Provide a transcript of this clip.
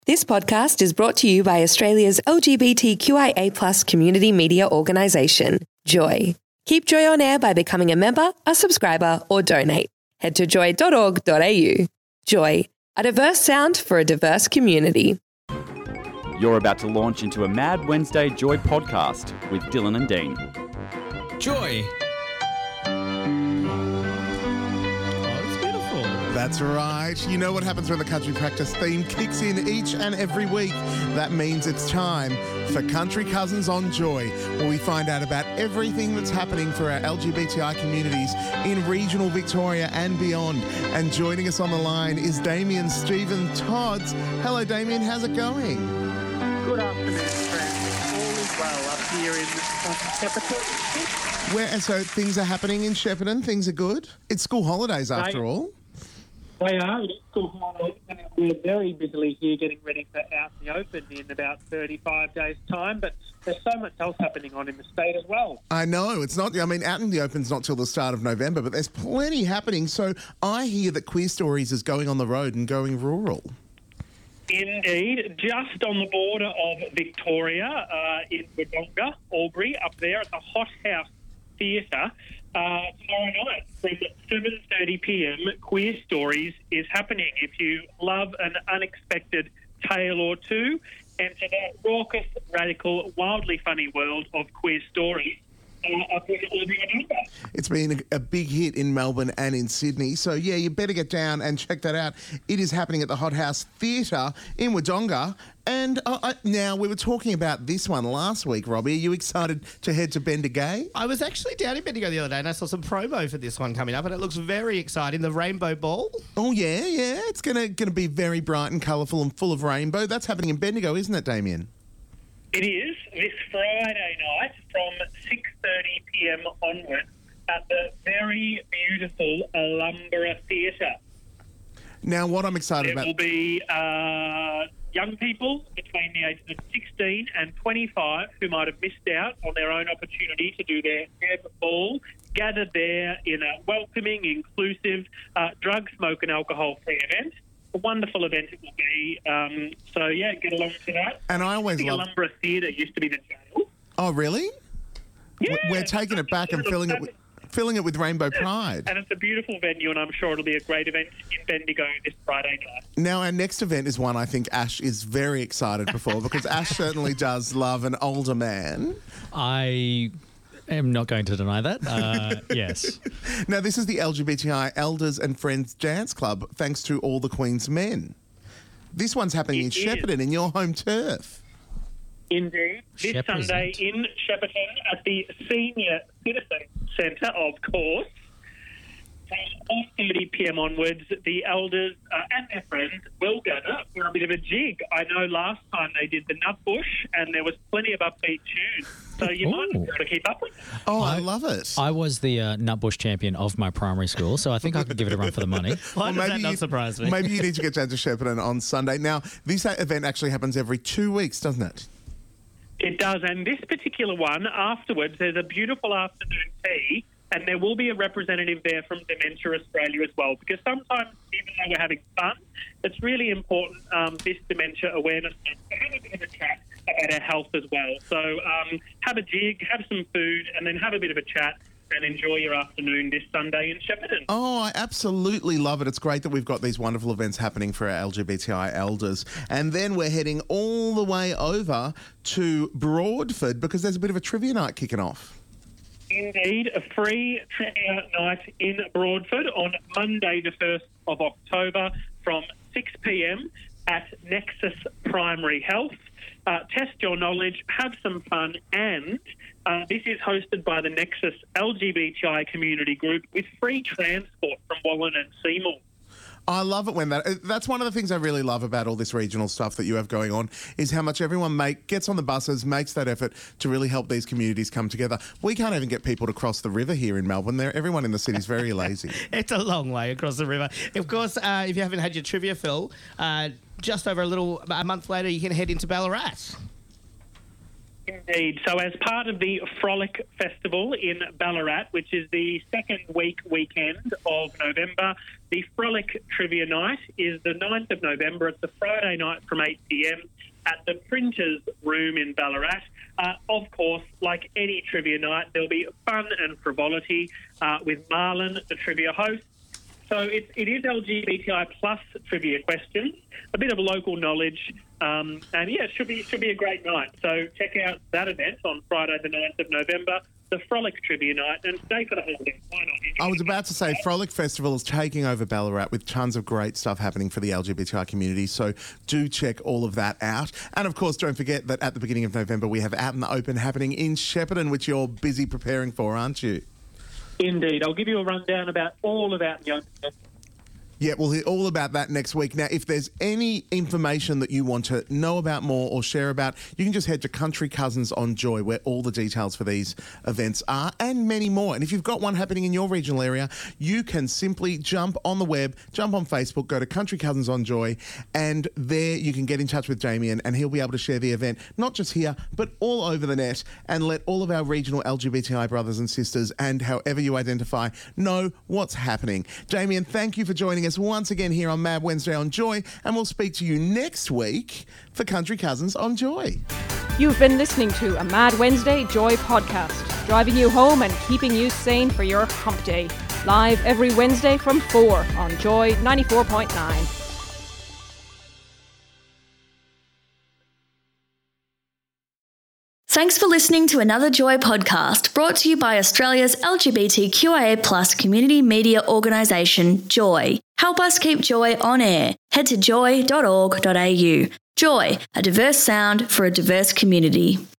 This podcast is brought to you by Australia's LGBTQIA+ community media organisation, Joy. Keep Joy on air by becoming a member, a subscriber, or donate. Head to joy.org.au. Joy, a diverse sound for a diverse community. You're about to launch into a Mad Wednesday Joy podcast with Dylan and Dean. Joy. That's right. You know what happens when the Country Practice theme kicks in each and every week. That means it's time for Country Cousins on Joy, where we find out about everything that's happening for our LGBTI communities in regional Victoria and beyond. And joining us on the line is Damien Stephen Todds. Hello, Damien. How's it going? Good afternoon, friends. All is well up here in Shepparton. So things are happening in Shepparton. Things are good. It's school holidays after all. They are. It's school holidays, and we're very busily here getting ready for Out in the Open in about 35 days' time. But there's so much else happening on in the state as well. I know. It's not. I mean, Out in the Open's not till the start of November, but there's plenty happening. So I hear that Queer Stories is going on the road and going rural. Indeed, just on the border of Victoria, in Wodonga, Albury, up there at the Hot House Theatre. Tomorrow night from 7:30pm, Queer Stories is happening. If you love an unexpected tale or two, enter that raucous, radical, wildly funny world of Queer Stories. It's been a big hit in Melbourne and in Sydney. So, yeah, you better get down and check that out. It is happening at the Hot House Theatre in Wodonga. And now, we were talking about this one last week, Robbie. Are you excited to head to Bendigo? I was actually down in Bendigo the other day and I saw some promo for this one coming up and it looks very exciting. The Rainbow Ball. Oh, yeah. It's going to be very bright and colourful and full of rainbow. That's happening in Bendigo, isn't it, Damien? It is this Friday night from 6:30pm onwards at the very beautiful Alumbra Theatre. Now, what I'm excited about... There will be young people between the ages of 16 and 25 who might have missed out on their own opportunity to do their ball, gathered there in a welcoming, inclusive, drug, smoke and alcohol-free event. A wonderful event it will be. So, yeah, get along to that. And I always love... The Alumbra Theatre used to be the jail. Oh, really? Yeah. We're taking it back and filling it with Rainbow Pride. And it's a beautiful venue, and I'm sure it'll be a great event in Bendigo this Friday night. Now, our next event is one I think Ash is very excited for because Ash certainly does love an older man. I am not going to deny that. Yes. Now, this is the LGBTI Elders and Friends Dance Club, thanks to All the Queen's Men. This one's happening in Shepparton, in your home turf. Indeed. This Sunday in Shepparton at the Senior Citizen Centre, of course. From 4:30pm onwards, the elders and their friends will gather for a bit of a jig. I know last time they did the Nutbush and there was plenty of upbeat tunes, so you might be able to keep up with it. Oh, I love it. I was the Nutbush champion of my primary school, so I think I could give it a run for the money. Why does that not surprise me? Maybe you need to get down to Shepparton on Sunday. Now, this event actually happens every 2 weeks, doesn't it? It does, and this particular one, afterwards, there's a beautiful afternoon tea, and there will be a representative there from Dementia Australia as well, because sometimes, even though we're having fun, it's really important, this dementia awareness, to have a bit of a chat about our health as well. So have a jig, have some food, and then have a bit of a chat and enjoy your afternoon this Sunday in Shepparton. Oh, I absolutely love it. It's great that we've got these wonderful events happening for our LGBTI elders. And then we're heading all the way over to Broadford because there's a bit of a trivia night kicking off. Indeed, a free trivia night in Broadford on Monday the 1st of October from 6pm at Nexus Primary Health. Test your knowledge, have some fun, and this is hosted by the Nexus LGBTI community group with free transport from Wallen and Seymour. I love it when that's one of the things I really love about all this regional stuff that you have going on is how much everyone gets on the buses, makes that effort to really help these communities come together. We can't even get people to cross the river here in Melbourne. Everyone in the city is very lazy. It's a long way across the river. Of course, if you haven't had your trivia fill, just over a month later, you can head into Ballarat. Indeed. So as part of the Frolic Festival in Ballarat, which is the second weekend of November, The Frolic Trivia Night is the 9th of November. It's a Friday night from 8 p.m. at the Printers Room in Ballarat. Of course, like any trivia night, there'll be fun and frivolity with Marlon, the trivia host. So it is LGBTI plus trivia questions, a bit of local knowledge, and yeah, it should be a great night. So check out that event on Friday the 9th of November. The Frolic Trivia Night, and stay for the whole day. Why not? I was about to say, Frolic Festival is taking over Ballarat with tons of great stuff happening for the LGBTI community, so do check all of that out. And of course, don't forget that at the beginning of November, we have Out in the Open happening in Shepparton, which you're busy preparing for, aren't you? Indeed. I'll give you a rundown about all of Out in the Open. Yeah, we'll hear all about that next week. Now, if there's any information that you want to know about more or share about, you can just head to Country Cousins on Joy, where all the details for these events are, and many more. And if you've got one happening in your regional area, you can simply jump on the web, jump on Facebook, go to Country Cousins on Joy, and there you can get in touch with Damien, and he'll be able to share the event, not just here, but all over the net, and let all of our regional LGBTI brothers and sisters, and however you identify, know what's happening. Damien, thank you for joining us once again here on Mad Wednesday on Joy, and we'll speak to you next week for Country Cousins on Joy. You've been listening to a Mad Wednesday Joy podcast, driving you home and keeping you sane for your hump day. Live every Wednesday from 4 on Joy 94.9. Thanks for listening to another Joy podcast brought to you by Australia's LGBTQIA+ community media organisation, Joy. Help us keep Joy on air. Head to joy.org.au. Joy, a diverse sound for a diverse community.